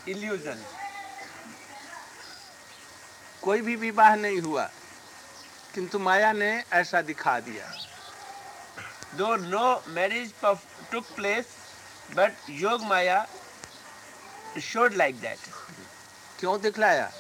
illusion. कोई भी विवाह नहीं हुआ, किंतु माया ने ऐसा दिखा दिया. Though no marriage took place, but Yog Maya showed like that. क्यों दिखलाया?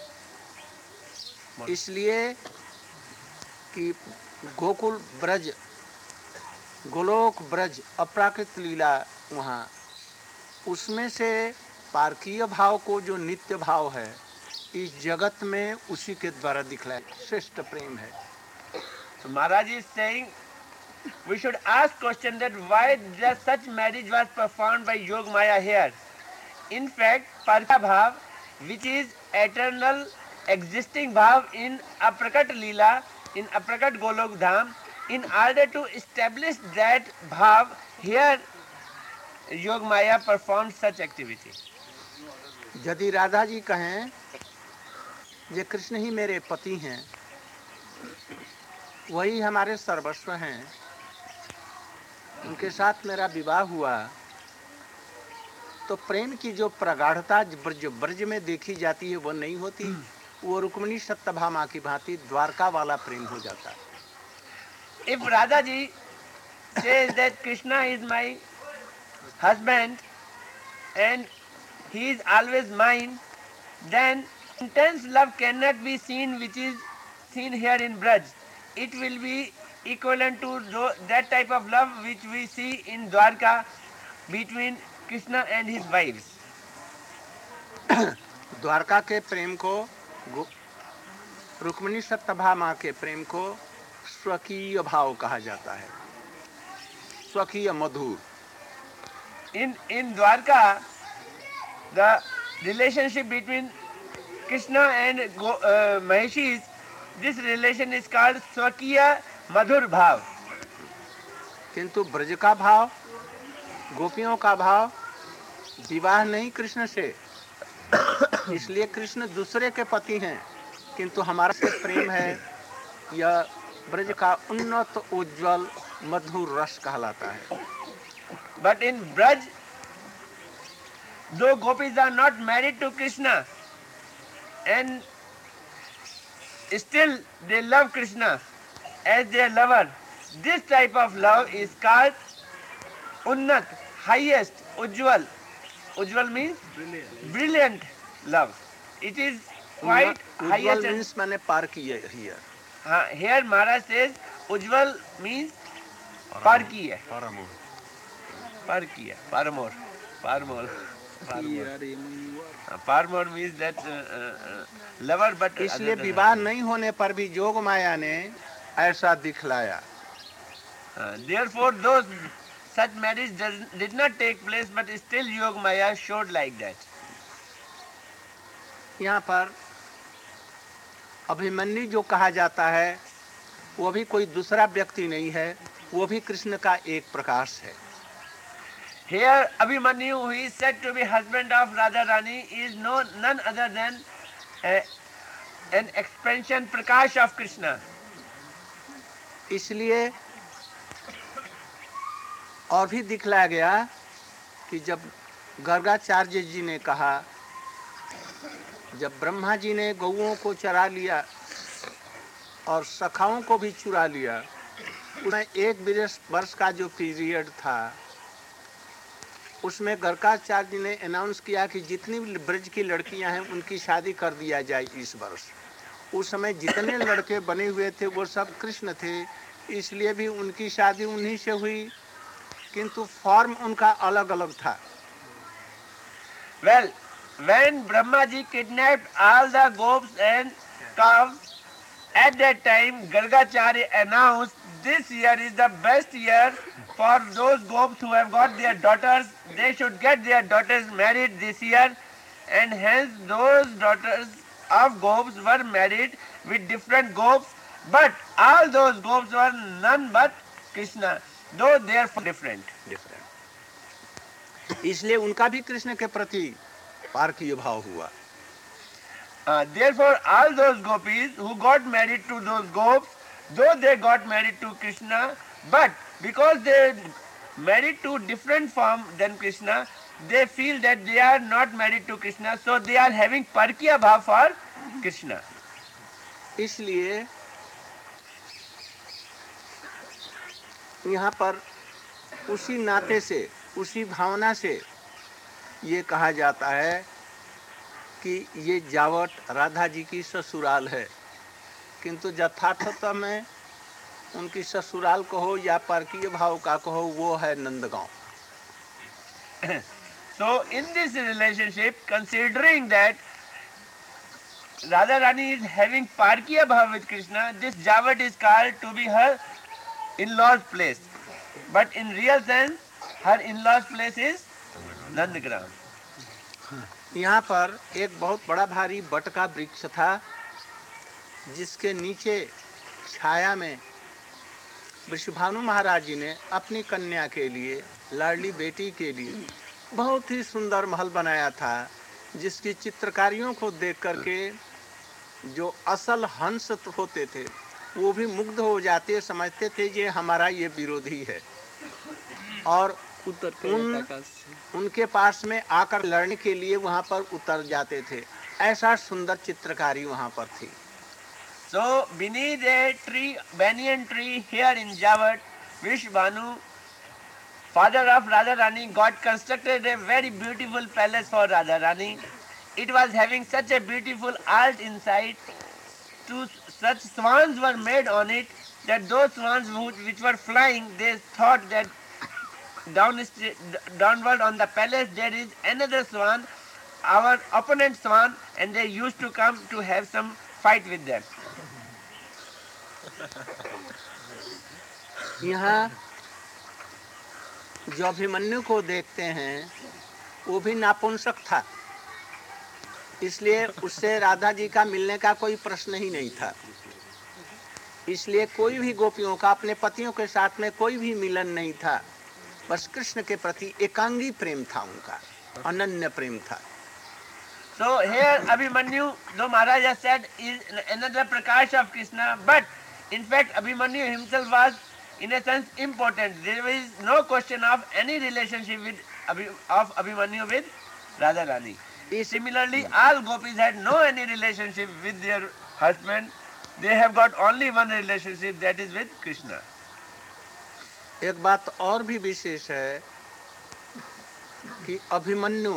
इसलिए कि गोकुल ब्रज, गोलोक ब्रज अपराकृत लीला वहाँ, उसमें से पारकीय भाव को जो नित्य भाव है इस जगत में उसी के द्वारा दिखलाया. श्रेष्ठ प्रेम है. So Maharaj is saying we should ask question that why just such marriage was performed by Yog Maya here. In fact, Parka Bhav, which is eternal existing Bhav in Aprakat Leela, in Aprakat Golok Dham, in order to establish that Bhav, here Yog Maya performed such activity. यदि राधा जी कहें ये कृष्ण ही मेरे पति हैं, वही हमारे सर्वस्व हैं, उनके साथ मेरा विवाह हुआ, तो प्रेम की जो प्रगाढ़ता ब्रज में देखी जाती है वो नहीं होती. वो रुक्मिणी सत्यभामा की भांति द्वारका वाला प्रेम हो जाता. If Radha ji says that Krishna is my husband and he is always mine, then intense love cannot be seen which is seen here in Braj. It will be equivalent to that type of love which we see in Dwarka between Krishna and his wives. Dwarka के प्रेम को, रुक्मिणी सत्यभामा के प्रेम को स्वकीय भाव कहा जाता है, स्वकीय मधुर. In Dwarka, the relationship between Krishna and Maheshis, this relation is called Swakiya Madhur Bhav. किंतु ब्रज का भाव, गोपियों का भाव विवाह नहीं कृष्ण से, इसलिए कृष्ण दूसरे के पति हैं, किंतु हमारा से प्रेम है. यह ब्रज का उन्नत उज्जवल मधुर रस कहलाता है. But in Braj, though gopis are not married to Krishna and still they love Krishna as their lover, this type of love is called Unnat, highest, Ujjwal. Ujjwal means brilliant love. It is quite highest. Ujjwal means मैंने पार किए here. Here Maharaj says Ujjwal means par kiya. Par kiya. Paramore. Paramore. Paramore means that lover, but इसलिए विवाह नहीं होने पर भी जोग माया ने ऐसा दिखलाया. Therefore, those such marriage did not take place, but still Yog Maya showed like that. यहाँ पर अभिमन्यु जो कहा जाता है वो भी कोई दूसरा व्यक्ति नहीं है, वो भी कृष्ण का एक प्रकाश है. Here Abhimanyu, who is said to be husband of Radha Rani, is none other than an expansion Prakash of Krishna. इसलिए और भी दिखलाया गया कि जब गर्गाचार्य जी ने कहा, जब ब्रह्मा जी ने गौओं को चरा लिया और सखाओं को भी चुरा लिया, उसमें 1 वर्ष का जो पीरियड था, उसमें गर्गाचार्य जी ने अनाउंस किया कि जितनी ब्रज की लड़कियां हैं उनकी शादी कर दिया जाए इस वर्ष. उस समय जितने लड़के बने हुए थे वो सब कृष्ण थे, इसलिए भी उनकी शादी उन्हीं से हुई, किंतु फॉर्म उनका अलग अलग था. Well, when Brahma ji kidnapped all the gops and cows, at that time Gargacharya announced this year is the best year for those gops who have got their daughters. They should get their daughters married this year, and hence those daughters of gops were married with different gops, but all those gops were none but Krishna, though they are different. इसलिए उनका भी कृष्ण के प्रति पारकीय भाव हुआ. Therefore, all those gopis who got married to those gops, though they got married to Krishna, but because they married to different form than Krishna, they feel that they are not married to Krishna, so they are having parkiya bhav for Krishna. इसलिए यहाँ पर उसी नाते से, उसी भावना से ये कहा जाता है कि ये जावट राधा जी की ससुराल है, किंतु यथार्थता में उनकी ससुराल कहो या परकीय भाव का कहो, वो है Nandgaon. So in this relationship, considering that Radha Rani is having parkiya bhav with Krishna, this Javat is called to be her in-laws place. But in real sense, her in-laws place is Nandagram. यहाँ पर एक बहुत बड़ा भारी but का वृक्ष था, जिसके नीचे छाया में वृषभानु महाराज जी ने अपनी कन्या के लिए, लाडली बेटी के लिए बहुत ही सुंदर महल बनाया था, जिसकी चित्रकारियों को देख करके जो असल हंस होते थे वो भी मुग्ध हो जाते, समझते थे ये हमारा ये विरोधी है, और उनके पास में आकर लड़ने के लिए वहाँ पर उतर जाते थे। ऐसा सुंदर चित्रकारी वहाँ पर थी। So beneath a tree, banyan tree here in Javat, Vishbhanu, father of Radha Rani, got constructed a very beautiful palace for Radha Rani. It was having such a beautiful art inside. Such swans were made on it that those swans which were flying, they thought that downward on the palace there is another swan, our opponent swan, and they used to come to have some fight with them. यहाँ जो अभिमन्यु को देखते हैं वो भी नापुंसक था, इसलिए उससे राधा जी का मिलने का कोई प्रश्न ही नहीं था। इसलिए कोई भी गोपियों का अपने पतियों के साथ में कोई भी मिलन नहीं था, बस कृष्ण के प्रति एकांगी प्रेम था, उनका अनन्य प्रेम था। So here Abhimanyu, though Maharaj has said, is another Prakash of Krishna, but in fact Abhimanyu himself was in a sense important. There is no question of any relationship of Abhimanyu with Radha Rani. Similarly, all gopis had no any relationship with their husband. They have got only one relationship, that is with Krishna. एक बात और भी विशेष है कि Abhimanyu,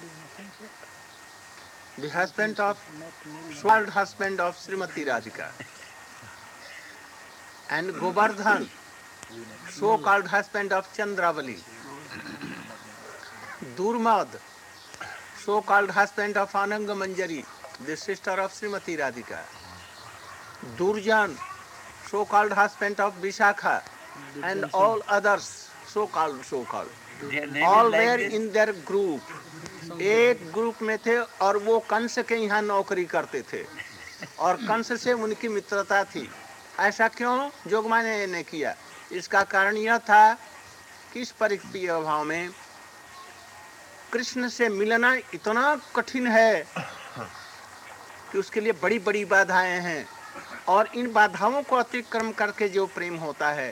the husband of so-called husband of Srimati Radhika, and Govardhan, so-called husband of Chandravali, Durmad, so-called husband of Ananga Manjari, the sister of Srimati Radhika, Durjan, so-called husband of Vishakha, and all others, so-called, all were in their group. एक group में थे और वो कंस के यहाँ नौकरी करते थे और कंस से उनकी मित्रता थी। ऐसा क्यों जोगमाया ने किया? इसका कारण यह था कि इस परिस्थिति अभाव में कृष्ण से मिलना इतना कठिन है कि उसके लिए बड़ी बड़ी बाधाएं हैं, और इन बाधाओं को अतिक्रम करके जो प्रेम होता है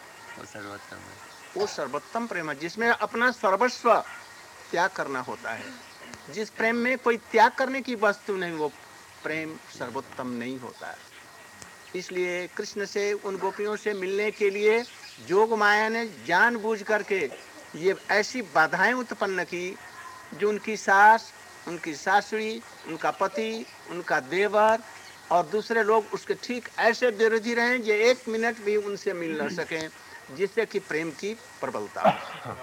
वो सर्वोत्तम प्रेम है, जिसमें अपना सर्वस्व त्याग करना होता है। जिस प्रेम में कोई त्याग करने की वस्तु नहीं, वो प्रेम सर्वोत्तम नहीं होता है। इसलिए कृष्ण से, उन गोपियों से मिलने के लिए जोग माया ने जानबूझ करके ये ऐसी बाधाएं उत्पन्न की, जो उनकी सास, उनकी सासुरी, उनका पति, उनका देवर और दूसरे लोग उसके ठीक ऐसे विरोधी रहे जो एक मिनट भी उनसे मिल न सके, जिससे कि प्रेम की प्रबलता हो।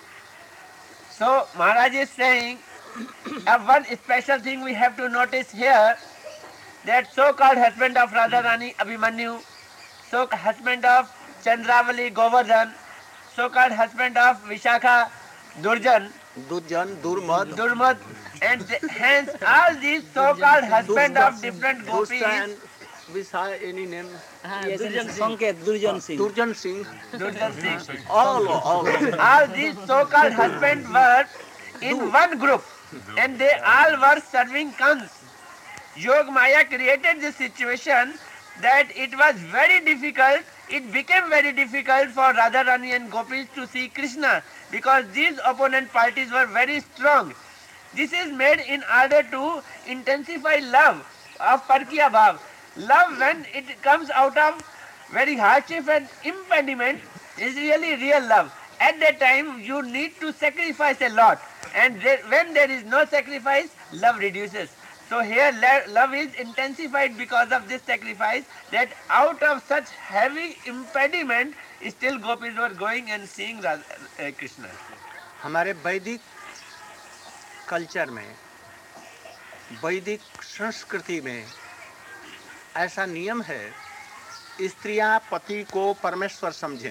So Maharaj is saying, one special thing we have to notice here, that so-called husband of Radha Rani, Abhimanyu, so-called husband of Chandravali, Govardhan, so-called husband of Vishakha, Durjan, Durmad, and hence all these so-called husband of different gopis. Any name? Durjan Singh. All these so-called husbands were in one group, and they all were serving Kans. Yog Maya created this situation that it was very difficult it became very difficult for Radharani and Gopis to see Krishna because these opponent parties were very strong. This is made in order to intensify love of Parkiya Bhav. Love, when it comes out of very hardship and impediment, is really real love. At that time, you need to sacrifice a lot, and when there is no sacrifice, love reduces. So here, love is intensified because of this sacrifice. That out of such heavy impediment, still gopis were going and seeing Krishna. हमारे वैदिक culture में, वैदिक संस्कृति में ऐसा नियम है, स्त्रियां पति को परमेश्वर समझें।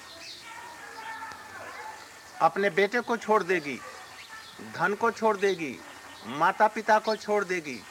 अपने बेटे को छोड़ देगी, धन को छोड़ देगी, माता पिता को छोड़ देगी,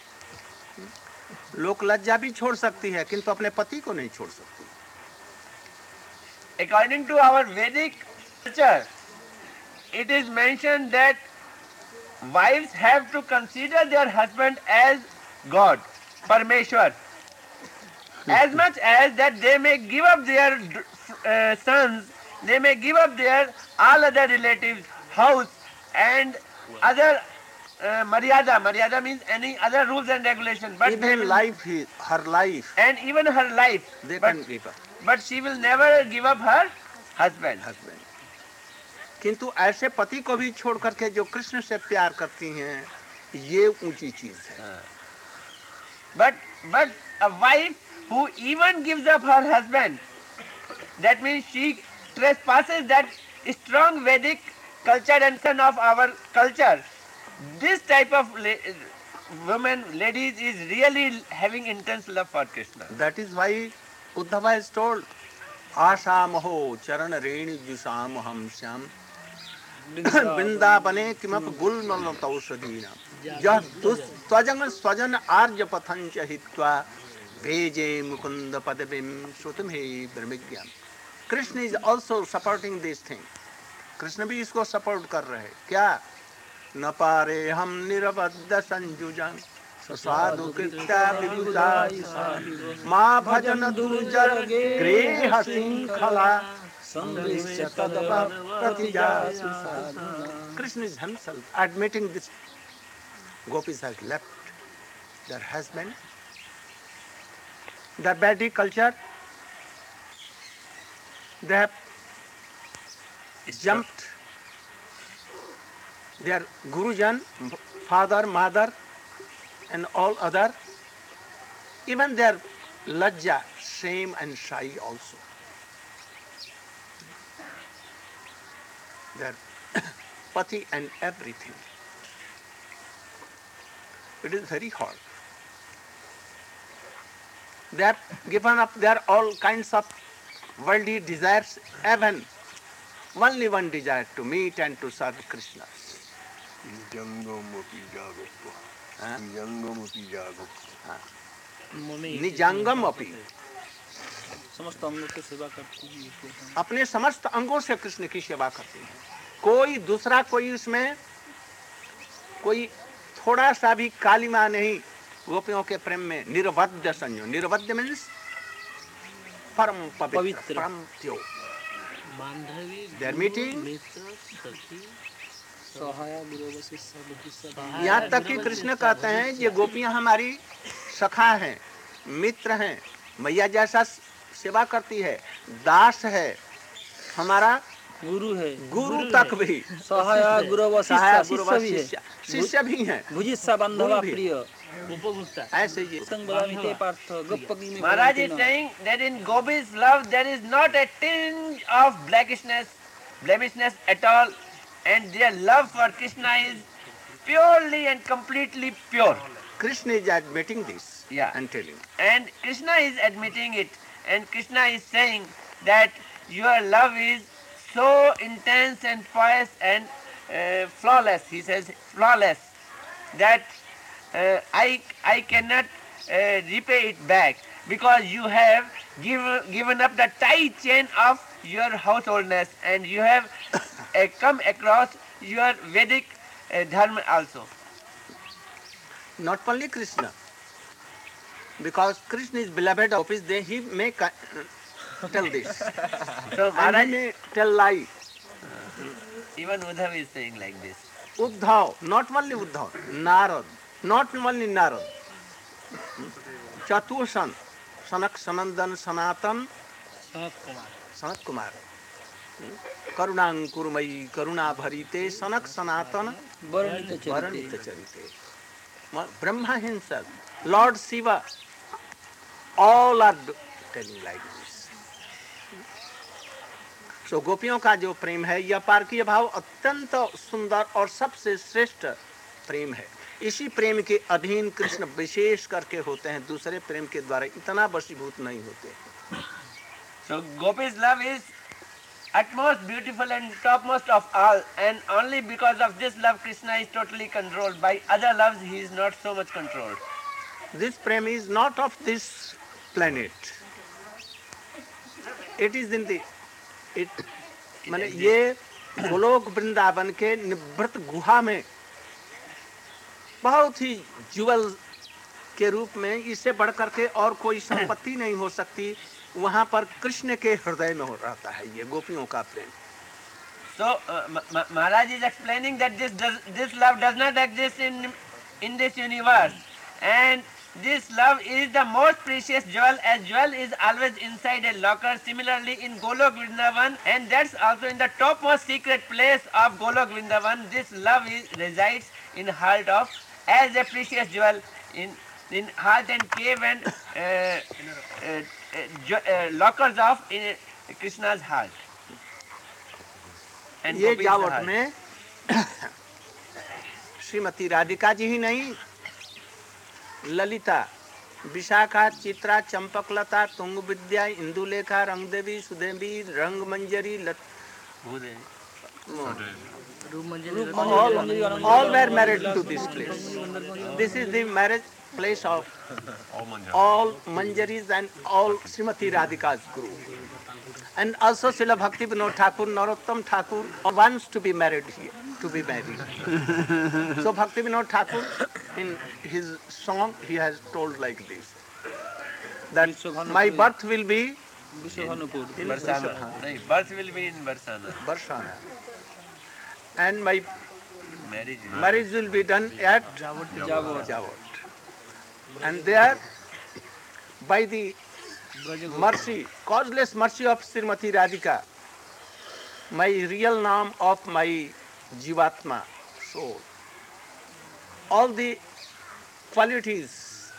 लोक लज्जा भी छोड़ सकती है, किंतु अपने पति को नहीं छोड़ सकती। According to our Vedic culture, it is mentioned that wives have to consider their husband as God, Parmeshwar, as much as that they may give up their sons, they may give up their all other relatives, house and other maryada. Maryada means any other rules and regulations. But even life, her life, and even her life, they can give up. But she will never give up her husband. किंतु ऐसे पति को भी छोड़ करके जो कृष्ण से प्यार करती हैं, ये ऊंची चीज है। But a wife who even gives up her husband, that means she trespasses that strong Vedic culture and son of our culture. This type of women, ladies, is really having intense love for Krishna. That is why Uddhava is told, Asha Maho Charan Reni Jusam Ham Syam Vindapane Kimap Gulmal Tausadina Jah Twajang Swajan Arja Pathancha Hitwa Veje Mukunda Padavim Sutamhe Brahmigyam. Krishna is also supporting this thing. Krishna भी इसको support कर रहे हैं। क्या? न पारे हम निरबद्ध संजुजन साधु कृत्या विबुधा माँ भजन दुर्जर गृह श्रृंखला संगृह्य तदवा प्रतिजासु साधना. Krishna is himself admitting this. Gopis has left their husband, their Vedic culture. They have jumped their Gurujan, father, mother, and all other, even their lajja, shame and shy also. Their pati and everything. It is very hard. They have given up their all kinds of worldly desires, even only one desire, to meet and to serve Krishna. निजांगम अपि, समस्त अंगों की सेवा करती है, अपने समस्त अंगों से कृष्ण की सेवा करती है। कोई दूसरा, कोई उसमें कोई थोड़ा सा भी कालिमा नहीं गोपियों के प्रेम में। निरवध्य संयो, निरवध्य मीन्स परम पवित्र, परम प्योर। They are meeting. यहाँ तक कि कृष्ण कहते हैं ये गोपियां हमारी सखा हैं, मित्र हैं, मैया जैसा सेवा करती है, दास है, हमारा गुरु है, गुरु तक भी, सहाय गुरु व शिष्य, शिष्य भी हैं, भुजिस्सा बांधवा प्रिय। ऐसे ये Maharaj is saying that in Gopi's love there is not a tinge of blemishness at all, and their love for Krishna is purely and completely pure. Krishna is admitting this, and telling. And Krishna is admitting it, and Krishna is saying that your love is so intense and pious and flawless. He says flawless, that I cannot repay it back, because you have given up the tight chain of your householdness, and you have come across your Vedic dharma also. Not only Krishna, because Krishna is beloved of his, he may tell this. So And Maharaj, he may tell lie. even Uddhav is saying like this. Uddhav, not only Uddhav, Narad, not only Narad. Chatushan, Sanak Sanandan Sanatan, Sanat Kumar Sanat Kumar. करुणांकुरमयी करुणा भरीते सनक सनातन वर्णित चरिते. Brahma himself, Lord Shiva, all are telling like this. So गोपियों का जो प्रेम है यह पारकीय भाव अत्यंत सुंदर और सबसे श्रेष्ठ प्रेम है. इसी प्रेम के अधीन कृष्ण विशेष करके होते हैं, दूसरे प्रेम के द्वारा इतना वशीभूत नहीं होते. So Gopi's love is utmost beautiful and topmost of all, and only because of this love Krishna is totally controlled. By other loves he is not so much controlled. This prem is not of this planet. It is in the माने ये गोलोक वृंदावन के निवृत्त गुहा में बहुत ही jewel के रूप में इससे बढ़ करके और कोई संपत्ति नहीं हो सकती. वहाँ पर कृष्ण के हृदय में हो रहता है ये गोपियों का प्रेम. So Maharaj is explaining that this love does not exist in this universe, and this love is the most precious jewel, as jewel is always inside a locker. Similarly in Golok Vrindavan, and that's also in the topmost secret place of Golok Vrindavan, this love resides in heart of as a precious jewel in heart and cave and lockers of Krishna's heart. And ये Gopi's जावट heart. में श्रीमती राधिका जी ही नहीं, Lalita, Vishakha, Chitra, Champakalata, Tungavidya, Indulekha, Rangadevi, Sudevi, Rangamanjari, all were married to this place. This is the marriage place of all Manjaris and all Srimati Radhika's group. And also Srila Bhakti Vinod Thakur, Narottam Thakur wants to be married here, to be married. So Bhakti Vinod Thakur, in his song, he has told like this, that my birth will be in Barsana. No, birth will be in Barsana. Barsana. And my Marriage. marriage will be done at Javot. And there, by the mercy, causeless mercy of Srimati Radhika, my real name of my Jivatma soul, all the qualities,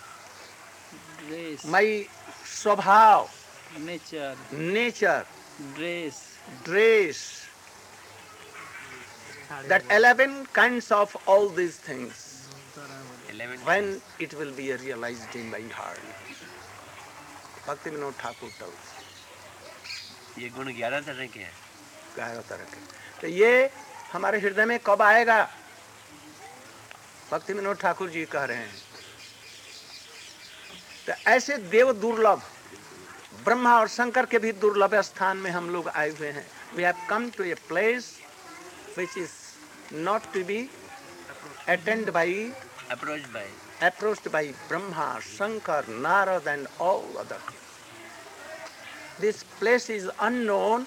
dress my स्वभाव, nature nature, dress dress, that 11 kinds of all these things, 11. when it will be realized in my heart. Bhakti Vinod Thakur tells. ये गुण 11 तरह के हैं. 11 तरह के. तो ये हमारे हृदय में कब आएगा? भक्ति विनोद ठाकुर जी कह रहे हैं. तो ऐसे देव दुर्लभ, ब्रह्मा और शंकर के भी दुर्लभ स्थान में हम लोग आए हुए हैं. We have come to a place which is not to be attained by, approached by Brahma, Shankar, Narad and all other things. This place is unknown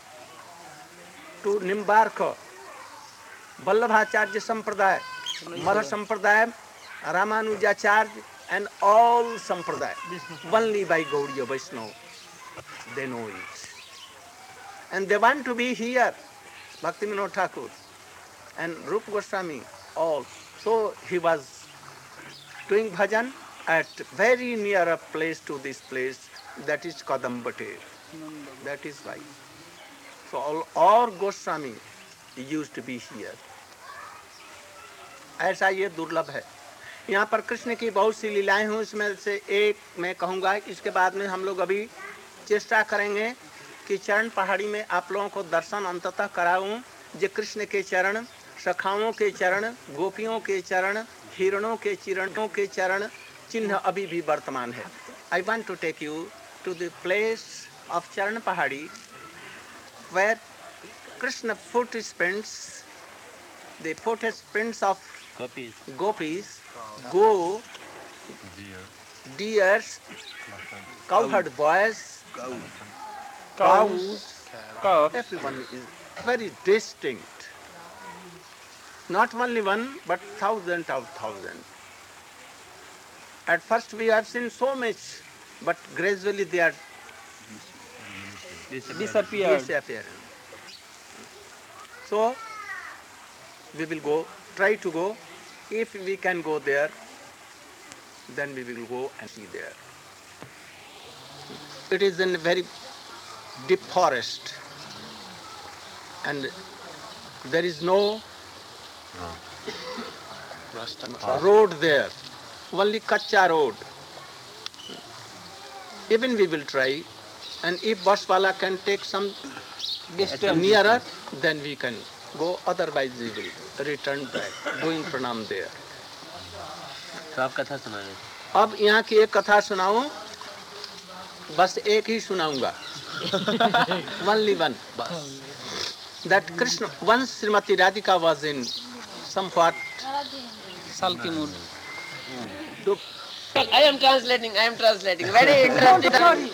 to Nimbarka, Vallabhacharya Sampradaya, Madhva Sampradaya, Ramanujacharya and all Sampradaya. Only by Gaudiya Vaishnava they know it. And they want to be here, Bhakti Vinod Thakur and Rupa Goswami, all. So he was doing bhajan at very near a place to this place, that is Kadambate. That is why. So all Goswami used to be here. ऐसा ये दुर्लभ है. यहाँ पर कृष्ण की बहुत सी लीलाएं हुई, उसमें से एक मैं कहूँगा. इसके बाद में हम लोग अभी चेष्टा करेंगे कि चरण पहाड़ी में आप लोगों को दर्शन अंततः कराऊं. जो कृष्ण के चरण, सखाओं के चरण, गोपियों के चरण, हिरणों के चिरणों के चरण चिन्ह अभी भी वर्तमान है. I want to take you to the place of Charan Pahadi, where Krishna footprints, the footprints of gopis, go, deers, cowherd boys, Cows, Cows. everyone is very distinct. Not only one, but thousands of thousands. At first we have seen so much, but gradually they are Disappeared. disappearing. So we will go, try to go. If we can go there, then we will go and see there. It is in a very deep forest, and there is no road there, only kacha road. Even we will try, and if buswala can take some Distance. nearer, then we can go, otherwise we will return back, doing pranam there. तो आप कथा सुना रहे थे। अब यहाँ की एक कथा सुनाऊं, बस एक ही सुनाऊंगा, only one. That Krishna, once Srimati Radhika was in somewhat Sulky mood. I am translating. Very interesting.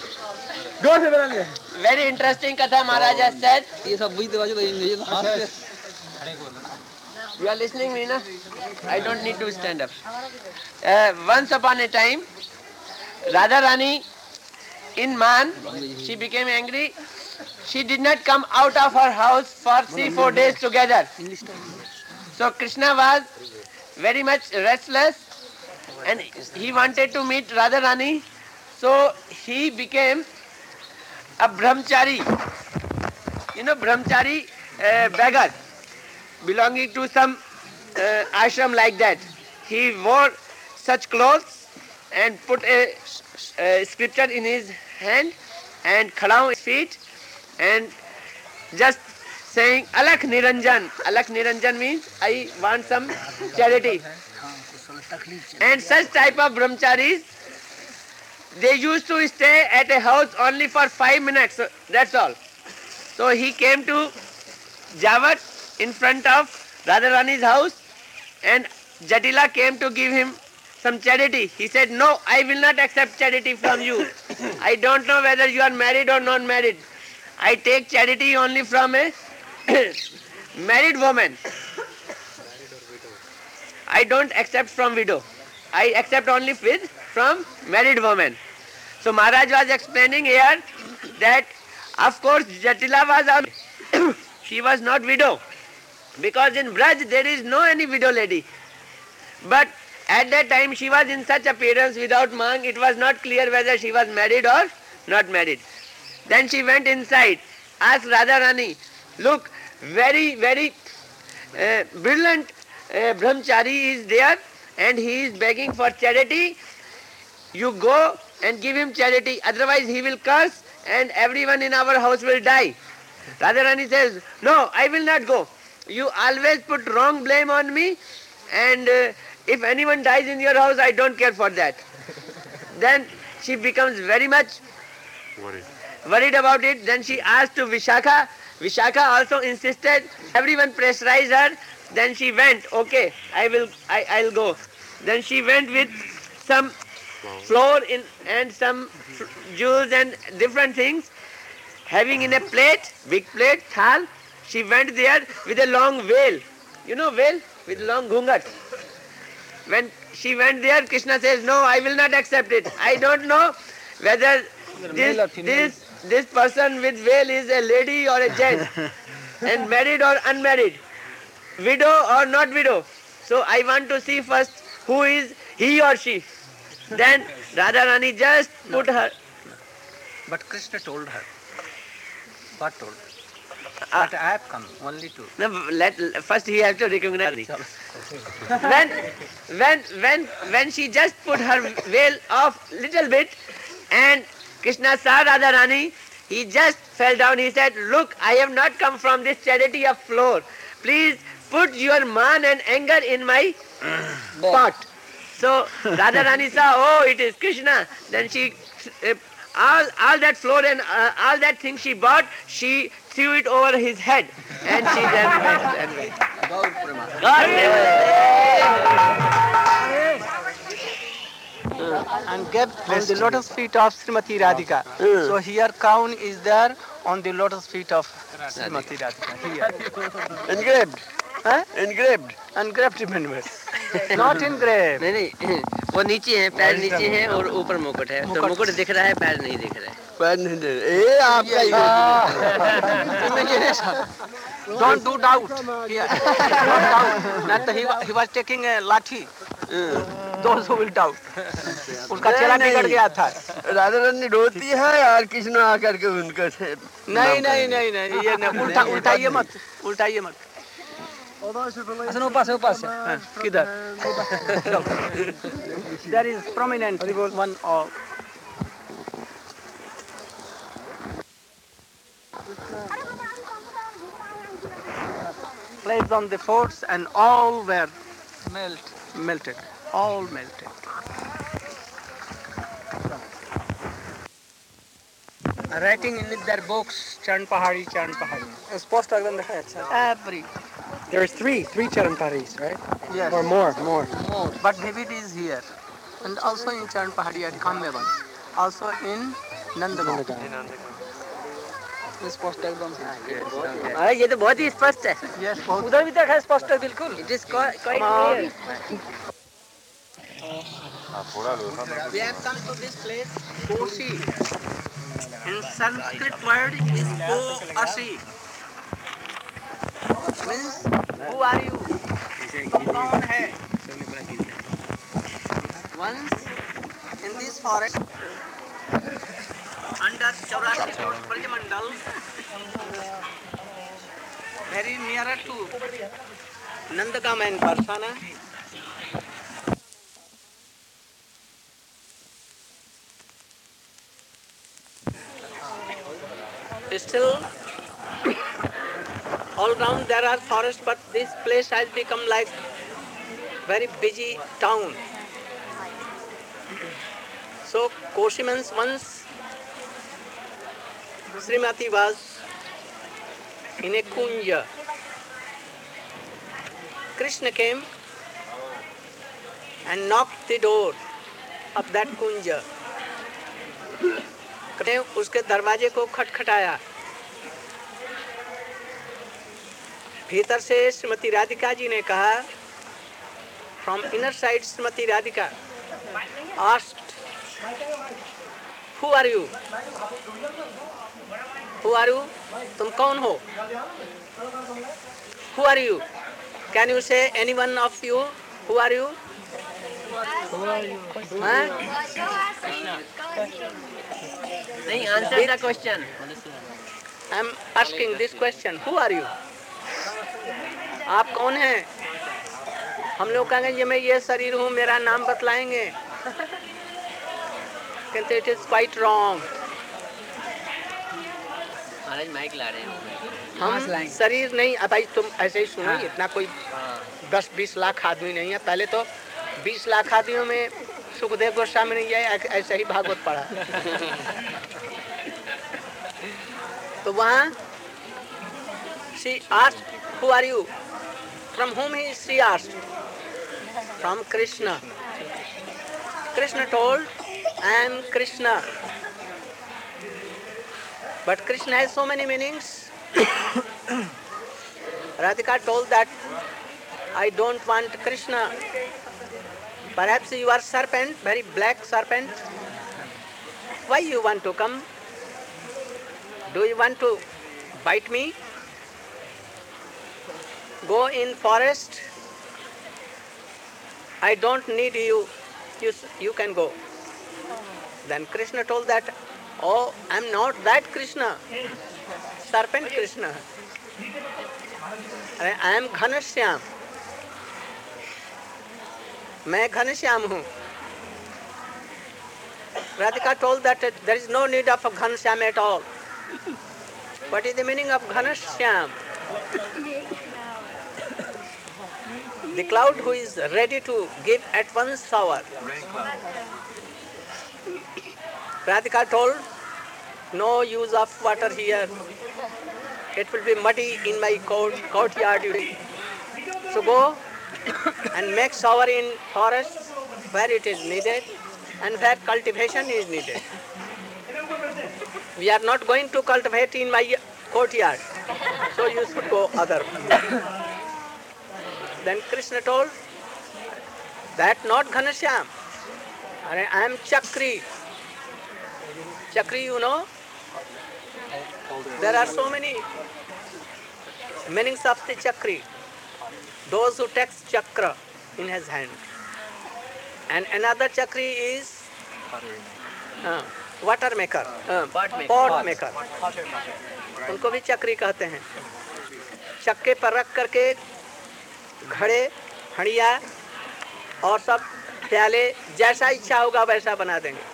Very interesting Katha Maharaj has said. ये सब बुझते बाजू ये तो हाथ से You are listening me, na? I don't need to stand up. Once upon a time, Radha Rani in Man, she became angry. She did not come out of her house for 3-4 days together. So Krishna was very much restless and he wanted to meet Radha Rani. So he became a brahmachari. You know, brahmachari, beggar, belonging to some ashram like that. He wore such clothes and put a scripture in his hand and khada on his feet and just saying Alakh Niranjan. Alakh Niranjan means I want some charity. And such type of brahmacharis, they used to stay at a house only for 5 minutes, that's all. So he came to Jawat in front of Radharani's house and Jatila came to give him some charity. He said, no, I will not accept charity from you. I don't know whether you are married or not married. I take charity only from a married woman. I don't accept from widow. I accept only from married woman. So Maharaj was explaining here that of course Jatila was she was not widow because in Braj there is no any widow lady. But at that time she was in such appearance without mang, it was not clear whether she was married or not married. Then she went inside, asked Radharani, look, very, very brilliant brahmachari is there and he is begging for charity. You go and give him charity, otherwise he will curse and everyone in our house will die. Radharani says, no, I will not go. You always put wrong blame on me and if anyone dies in your house, I don't care for that. Then she becomes very much worried about it. Then she asked to Vishakha. Vishakha also insisted. Everyone pressurized her. Then she went. Okay, I'll go. Then she went with some flour and some jewels and different things, having in a plate, big plate, thal. She went there with a long veil. You know veil? With long ghungat. When she went there, Krishna says, no, I will not accept it. I don't know whether this person with veil is a lady or a gent, and married or unmarried, widow or not widow. So I want to see first who is he or she. Then Radharani just put her. But Krishna told her. What told her? But I have come only to. No, first he has to recognize. When she just put her veil off little bit and Krishna saw Radharani, he just fell down. He said, look, I have not come from this charity of floor. Please put your man and anger in my pot. So Radharani saw, oh, it is Krishna. Then she, all that floor and all that thing she bought, she threw it over his head. And she then went and went. God and kept on the lotus feet of Srimati Radhika. So here crown is there on the lotus feet of Srimati Radhika. Here. Engraved. Huh? Engraved. Engraved members. Not engraved. नहीं नहीं वो नीचे है, पैर नीचे हैं और ऊपर मुकुट है, तो मुकुट दिख रहा है, पैर नहीं दिख रहा है। पैर नहीं दे ये आपका ही Don't do doubt. Here. Don't doubt. Not he was taking a lathi. Those who will doubt. उसका चेला बिगड़ गया था। राधा रानी रोती है यार कृष्ण आकर के उनका से नहीं नहीं नहीं नहीं ये नहीं उल्टाइए मत उल्टाइए मत। अच्छा ऊपर से हाँ, किधर? There is prominent one of placed on the forts and all were melted, all melted. Writing in their books, Chand Pahari. स्पष्ट एकदम देखा है अच्छा। Every There's three Charan Paris, right? yes. Or more. But Vivid is here, and also in Chand Pahari at Kamyavan, also in Nandagaon. स्पष्ट एकदम से। अरे ये तो बहुत ही स्पष्ट है। Yes, both. उधर भी देखा है स्पष्ट है बिल्कुल। It is quite clear. We have come to this place, Kosi. In Sanskrit word is Ko-asi. Means, who are you? तुम कौन है? Once in this forest, under 84 crore Brajamandal, very nearer to Nandagam and Barsana, still all round there are forests, but this place has become like very busy town. So Koshi means once Srimati was in a kunja. Krishna came and knocked the door of that kunja. उसके दरवाजे को खटखटाया। भीतर से श्रीमती राधिका जी ने कहा, from inner side Shrimati Radhika asked, who are you? Who are you? तुम कौन हो? Who are you? Can you say any one of you? Who are you? हाँ? नहीं, answer the question. I am asking this question. Who are you? आप कौन हैं? हम लोग कहेंगे ये मैं ये शरीर हूँ, मेरा नाम बतलाएंगे। कहते it is quite wrong. महाराज माइक ला रहे हैं। हम शरीर नहीं, अब भाई तुम ऐसे ही सुनो, इतना कोई 10-20 लाख आदमी नहीं है। पहले तो 20 लाख आदमियों में सुखदेव गोस्वामी ने ये ऐसे ही भागवत पढ़ा। तो वहाँ she asked, who are you? From whom she asked? From Krishna. Krishna told, I am Krishna. But Krishna has so many meanings. Radhika told that I don't want Krishna. Perhaps you are serpent, very black serpent. Why you want to come? Do you want to bite me? Go in forest. I don't need you. You can go. Then Krishna told that, oh, I am not that Krishna. Serpent Krishna. I am Ghanashyam. मैं घनश्याम हूँ। Radhika told that there is no need of Ghanashyam at all. What is the meaning of Ghanashyam? The cloud who is ready to give at one shower. Radhika told, no use of water here. It will be muddy in my courtyard. So go and make shower in forests where it is needed, and that cultivation is needed. We are not going to cultivate in my courtyard, so you should go other. Then Krishna told that not Ghanshyam, I am Chakri. Chakri, you know, there are so many meanings of the Chakri. Those who takes chakra in his hand. And another Chakri is water maker, pot maker. उनको भी चक्री कहते हैं. चक्के पर रख करके घड़े, हड़िया और सब प्याले जैसा इच्छा होगा वैसा बना देंगे.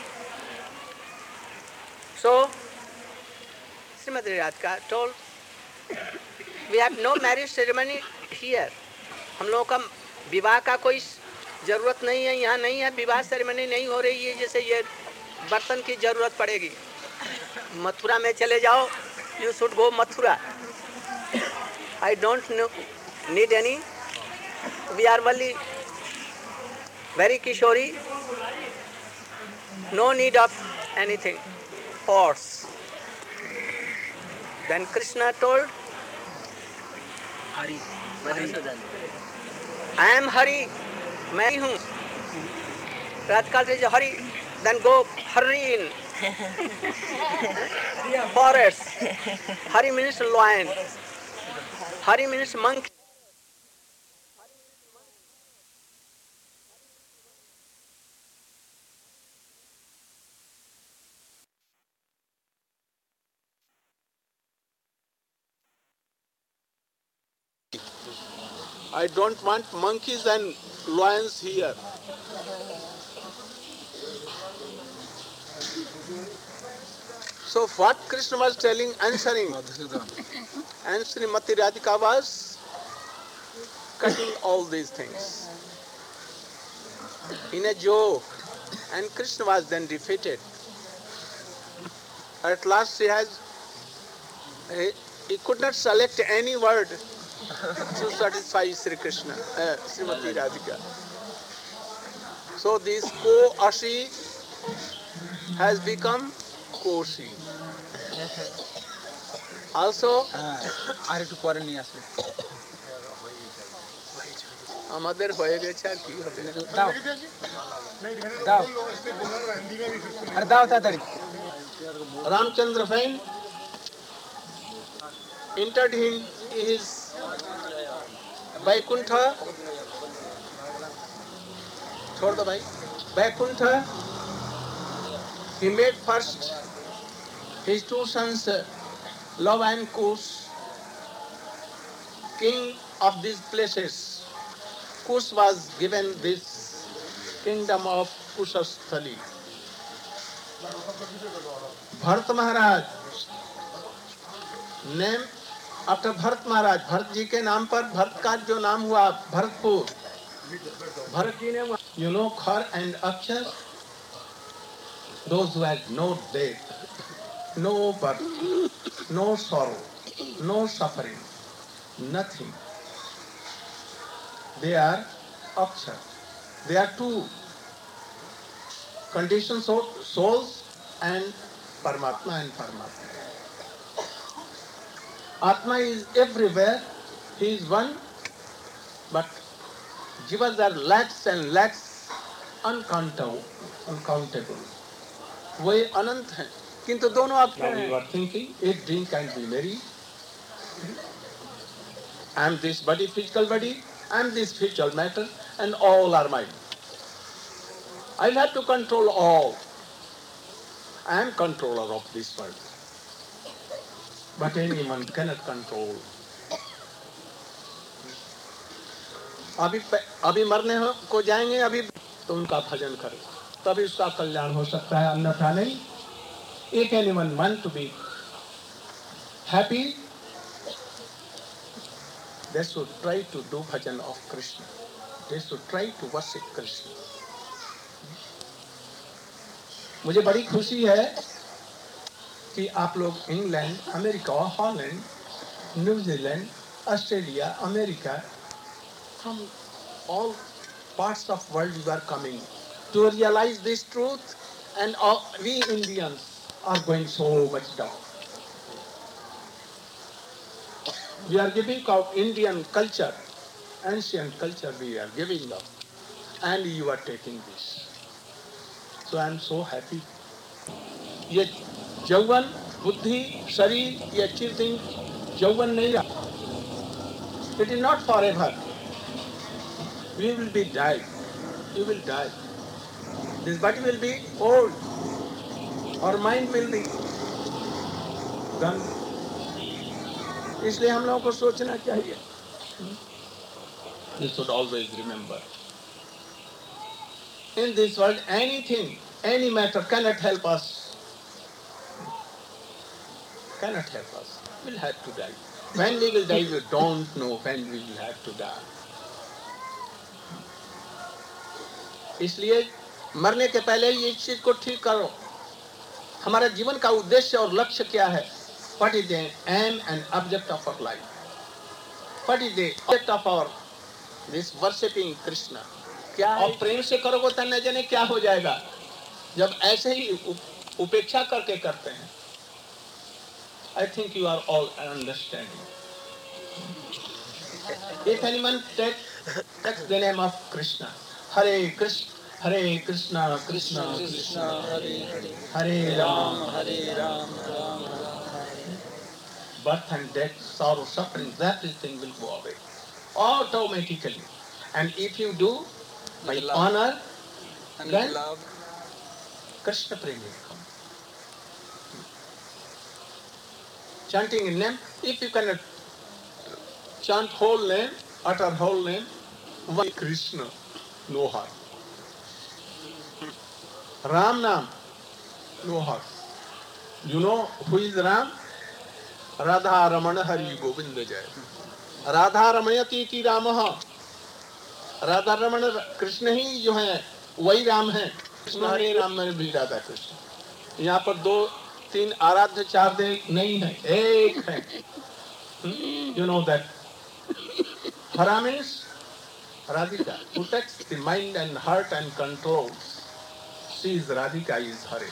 So, Srimati Radhika told, we have no marriage ceremony here. हम लोगों का विवाह का कोई जरूरत नहीं है, यहाँ नहीं है, विवाह सेरेमनी नहीं हो रही है. जैसे ये बर्तन की जरूरत पड़ेगी, मथुरा में चले जाओ, you should go Mathura. I don't need any. We are only very Kishori. No need of anything. Horse. Then Krishna told, Hari. I am Hari. मैं ही हूँ. राजकाल से जो Hari, then go hurry in. Forest. Hari means lion. Hari means monkey. I don't want monkeys and lions here. So what Krishna was telling, answering, and Srimati Radhika was cutting all these things in a joke, and Krishna was then defeated. At last he could not select any word to satisfy Sri Krishna, Srimati Radhika. So this Ko-ashi has become Koshi. Also, আমাদের হয়ে গেছে আর কি হবে দাও দাও আর দাও তাড়াতাড়ি. Ramchandra Fain entered in his Vaikuntha. छोड़ दो भाई. Vaikuntha. He made first his two sons, Lava and Kush, king of these places. Kush was given this kingdom of Kushasthali. Bharat Maharaj, name after Bharat Maharaj, Bharat ji के नाम पर भरत का जो नाम हुआ भरतपुर. भरत जी ने, you know, Khar and Akshar, those who had no death, no birth, no sorrow, no suffering, nothing. They are Akshar. They are two conditions of souls and Paramatma and Paramatma. Atma is everywhere, he is one, but jivas are lakhs and lakhs, uncountable. वे अनंत हैं, किंतु दोनों आत्मा हैं. You are thinking, eat, drink and be merry. I am this body, physical body, I am this physical matter, and all are mine. I have to control all. I am controller of this world. But anyone cannot control. अभी मरने को जाएंगे, अभी तो उनका भजन करो, तभी उसका कल्याण हो सकता है, अन्यथा नहीं. If anyone want to be happy, they should try to do bhajan of Krishna. They should try to worship Krishna. मुझे बड़ी खुशी है कि आप लोग England, America, Holland, New Zealand, Australia, America, from all parts of world you are coming to realize this truth, and we Indians are going so much down. We are giving up Indian culture, ancient culture we are giving up, and you are taking this. So I am so happy. ये यौवन, बुद्धि, शरीर, ये अच्छी thing यौवन नहीं रहा. It is not forever. We will be died. You will die. This body will be old. Our mind will be gone. इसलिए हम लोगों को सोचना चाहिए. We should always remember. In this world, anything, any matter cannot help us. Cannot help us. We'll have to die. When we will die, we don't know when we will have to die. इसलिए मरने के पहले ये चीज को ठीक करो. हमारे जीवन का उद्देश्य और लक्ष्य क्या है? What is the aim and object of our life? What is the object of our this worshipping Krishna? क्या और प्रेम से करोगे तो न जाने क्या हो जाएगा. जब ऐसे ही उपेक्षा करके करते हैं. I think you are all understanding. If anyone takes the name of Krishna, Hare Krishna, Krishna Krishna, Hare Ram, Ram Ram. Birth and death, sorrow, suffering, everything will go away automatically. And if you do by honor, then Krishna Prem will come. Chanting in name, if you cannot chant whole name, utter whole name, one Krishna, no harm. Ram Nam, no harm. You know who is Ram? Radha Ramana Hari Govinda Jai. Radha Ramayati Ti Ramaha. Radha Ramana Krishna ही जो है वही राम है. कृष्ण हरे राम में भी राधा कृष्ण. यहाँ पर 2, 3 आराध्य 4 देव नहीं है, एक है. You know that. Hara means Radhika, who takes the mind and heart and controls. She is Radhika, is Hare.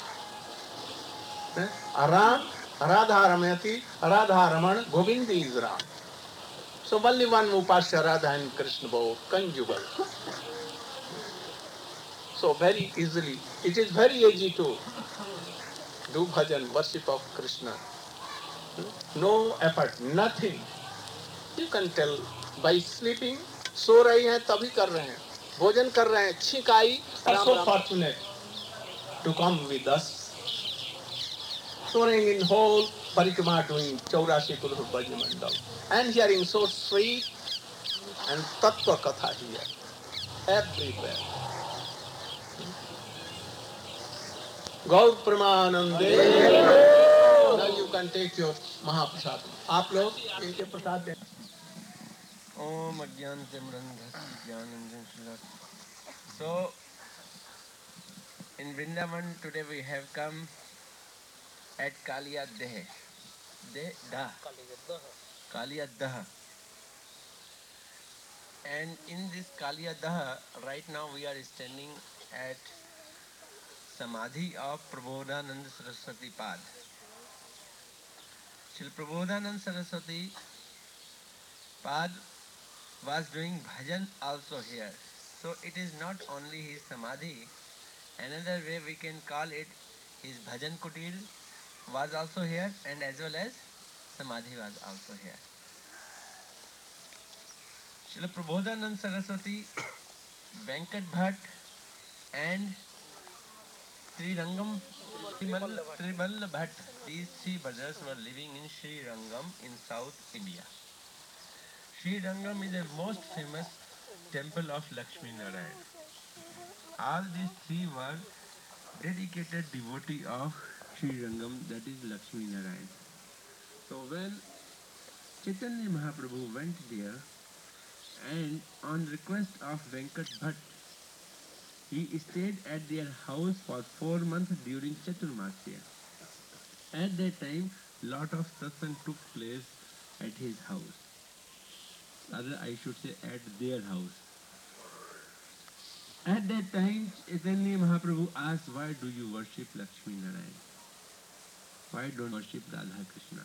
Ram, Radha Ramayati, Radha Raman, Govinda is Ram. So only one Upasya, Radha and Krishna both conjugal. So very easily, it is very easy to do bhajan, worship of Krishna. No effort, nothing. You can tell by sleeping, सो रही हैं तभी कर रहे हैं, भोजन कर रहे हैं, छींक आई. So fortunate to come with us. Soaring in whole Parikrama doing 84 Kulu Bhajamandal and hearing so sweet and Tattva Katha here, everywhere. Gaur Pramanande. Now you can take your Mahaprasad. आप लोग इनके प्रसाद दें. Om Agyan Timrandhasi Jnananjan Shulat. So, in Vrindavan today we have come at Kaliya Deh. Kaliya Daha. And in this Kaliya Daha, right now we are standing at Samadhi of Prabodhananda Saraswati Pad. Shri Prabodhananda Saraswati Pad was doing bhajan also here. So it is not only his samadhi, another way we can call it, his bhajan kutir was also here, and as well as samadhi was also here. Srila Prabodhananda Saraswati, Venkat Bhatt and Srirangam Tribal Bhatt, these 3 brothers were living in Srirangam in South India. Srirangam is the most famous temple of Lakshmi Narayan. All these 3 were dedicated devotee of Srirangam, that is Lakshmi Narayan. So when Chaitanya Mahaprabhu went there, and on request of Venkat Bhatt, he stayed at their house for 4 months during Chaturmasya. At that time, lot of satsang took place at his house. Rather, I should say at their house. At that time, Chaitanya Mahaprabhu asked, why do you worship Lakshmi Narayan? Why don't you worship Radha Krishna?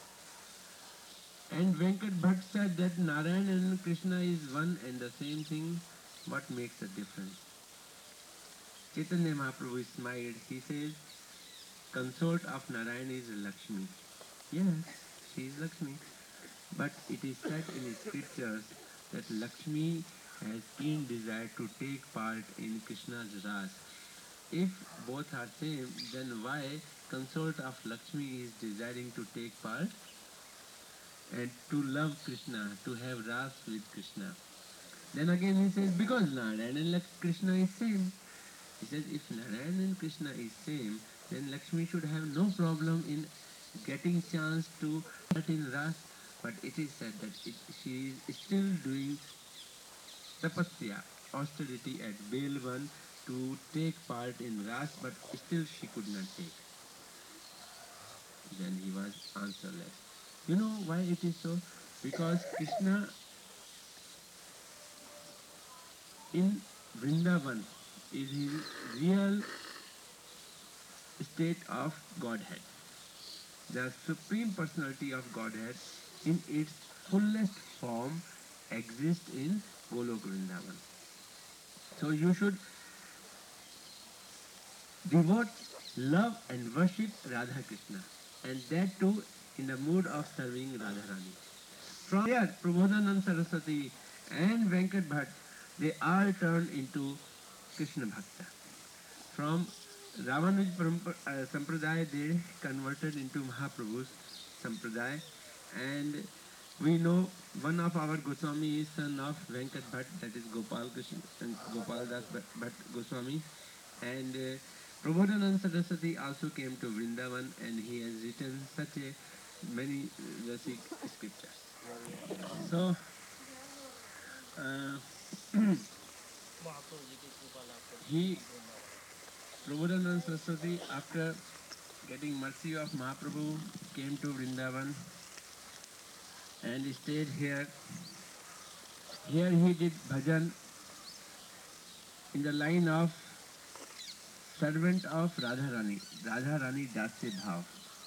And Venkat Bhatt said that Narayan and Krishna is one and the same thing. What makes a difference? Chaitanya Mahaprabhu smiled. He says, consort of Narayan is Lakshmi. Yes, she is Lakshmi. But it is said in scriptures that Lakshmi has keen desire to take part in Krishna's ras. If both are same, then why consort of Lakshmi is desiring to take part and to love Krishna, to have ras with Krishna? Then again he says, because Narayan and Krishna is same. He says, if Narayan and Krishna is same, then Lakshmi should have no problem in getting chance to part in ras. But it is said that she is still doing tapasya, austerity at Belvan to take part in ras, but still she could not take. Then he was answerless. You know why it is so? Because Krishna in Vrindavan is his real state of Godhead. The Supreme Personality of Godhead in its fullest form exists in Golok Vrindavan. So you should devote, love and worship Radha Krishna, and that too in the mood of serving Radharani. From there, Prabodhanand Saraswati and Venkat Bhatt, they all turned into Krishna Bhakta. From Ramanuj Sampradaya, they converted into Mahaprabhu's Sampradaya, and we know one of our Goswami is son of Venkat Bhatt, that is Gopal Krishna and Gopal Das Bhatt Goswami, and Prabodhanand Saraswati also came to Vrindavan, and he has written such a many Rasic scriptures. So, he, Prabodhanand Saraswati, after getting mercy of Mahaprabhu, came to Vrindavan and stayed here. Here he did bhajan in the line of servant of Radharani, Radharani Dasya Bhav.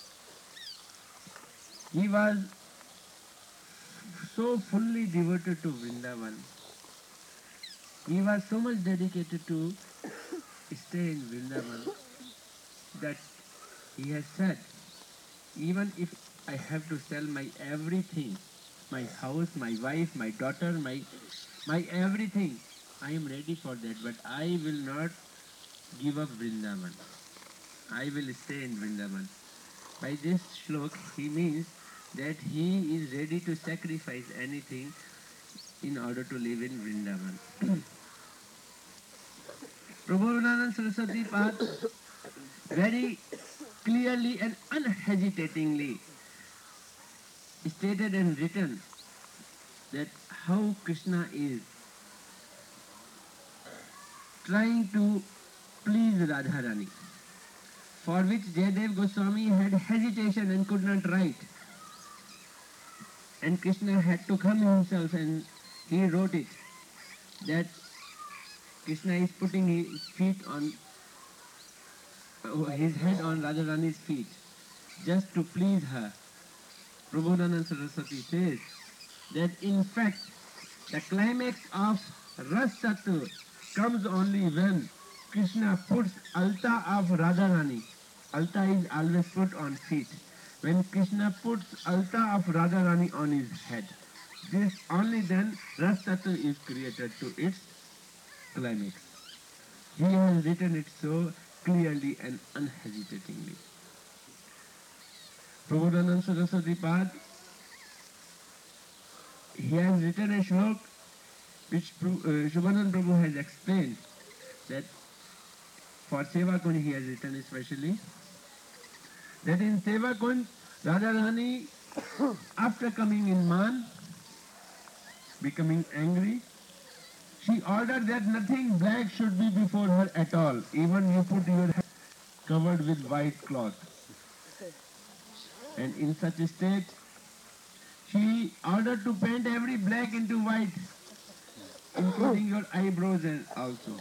He was so fully devoted to Vrindavan. He was so much dedicated to stay in Vrindavan that he has said, even if I have to sell my everything, my house, my wife, my daughter, my everything, I am ready for that, but I will not give up Vrindavan. I will stay in Vrindavan. By this shlok, he means that he is ready to sacrifice anything in order to live in Vrindavan. Prabodhanand Saraswati Path very clearly and unhesitatingly stated and written that how Krishna is trying to please Radharani, for which Jayadev Goswami had hesitation and could not write. And Krishna had to come himself and he wrote it, that Krishna is putting his feet on, his head on Radharani's feet, just to please her. Prabodhanand Saraswati says that in fact the climax of Ras Tattva comes only when Krishna puts alta of Radharani. Alta is always put on feet. When Krishna puts alta of Radharani on his head, this only then Ras Tattva is created to its climax. He has written it so clearly and unhesitatingly. Prabodhanand Saraswati Pad, he has written a shlok which Shubhanand Prabhu has explained, that for Seva Kunj he has written especially, that in Seva Kunj, Radharani, after coming in Man, becoming angry, she ordered that nothing black should be before her at all, even you put your head covered with white cloth. And in such a state, she ordered to paint every black into white. including your eyebrows and also.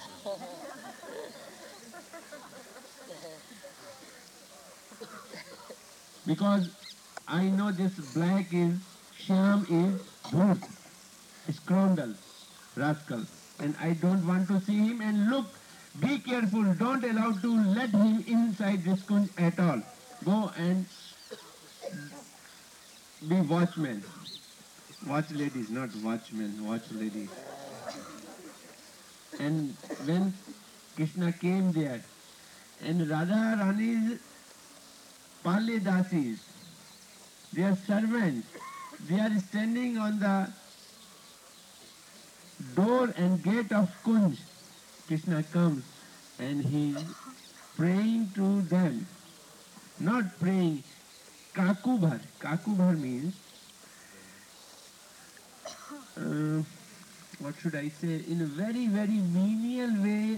Because I know this black is, Sham is Bhoot, scoundrel, rascal, and I don't want to see him. And look, be careful, don't allow to let him inside this kunj at all. Go and be watchmen. Watch ladies, not watchmen, watch ladies. And when Krishna came there, and Radha Rani's Pali Dasis, their servants, they are standing on the door and gate of Kunj. Krishna comes and he is praying to them. Not praying, Kakubhar. Kakubhar means, what should I say, in a very, very menial way,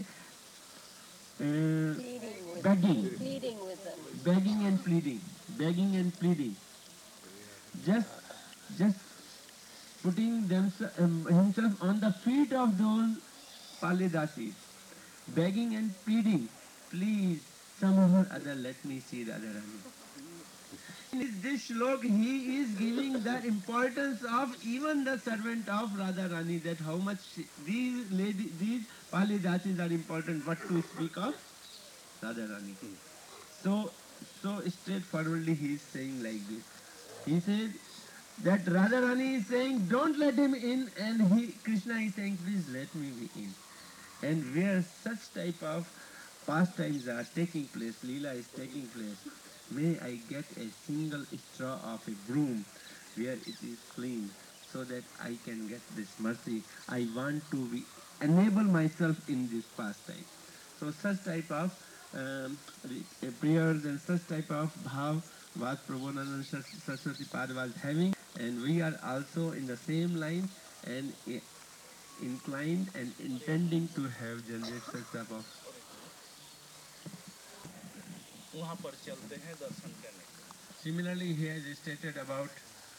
begging. Pleading with them. Begging and pleading, begging and pleading. Just putting himself on the feet of those Palidasis, begging and pleading, please, somehow or other, let me see Radharani. In this shlok, he is giving the importance of even the servant of Radharani, that how much these Palidasis are important, what to speak of Radharani. So straightforwardly he is saying like this. He said that Radharani is saying, don't let him in, and Krishna is saying, please let me be in. And where such type of pastimes are taking place, Leela is taking place, may I get a single straw of a broom where it is clean, so that I can get this mercy. I want to enable myself in this pastime. So such type of prayers and such type of bhav was Prabhupada Saraswati Pad was having, and we are also in the same line and inclined and intending to have generate such type of. वहाँ पर चलते हैं दर्शन करने। Similarly, he has stated about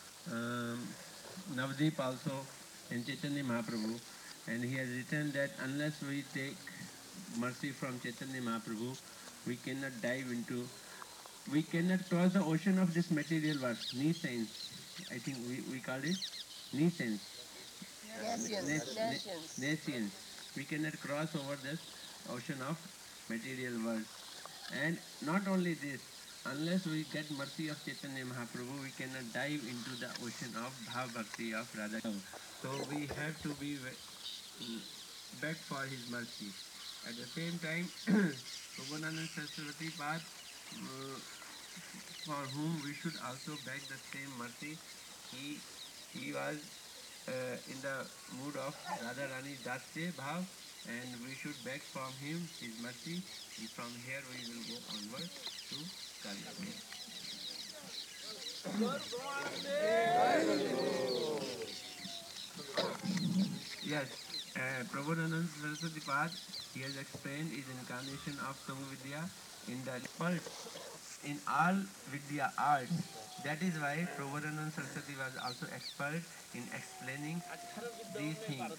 Navdeep also in Chaitanya Mahaprabhu, and he has written that unless we take mercy from Chaitanya Mahaprabhu, we cannot cross the ocean of this material world, nescience. I think we call it nescience. Nescience. We cannot cross over this ocean of material world. And not only this, unless we get mercy of Chaitanya Mahaprabhu, we cannot dive into the ocean of Bhav Bhakti of Radha. So we have to be beg for his mercy. At the same time, Prabhupada Saraswati Pad, for whom we should also beg the same mercy, he was in the mood of Radha Rani Dasya Bhav, and we should beg from him his mercy, and from here we will go onward to Kali. Yes, Prabhupada Saraswati Pad, he has explained his incarnation of Tamavidya in the expert in all Vidya arts. That is why Prabhupada Saraswati was also expert in explaining these things.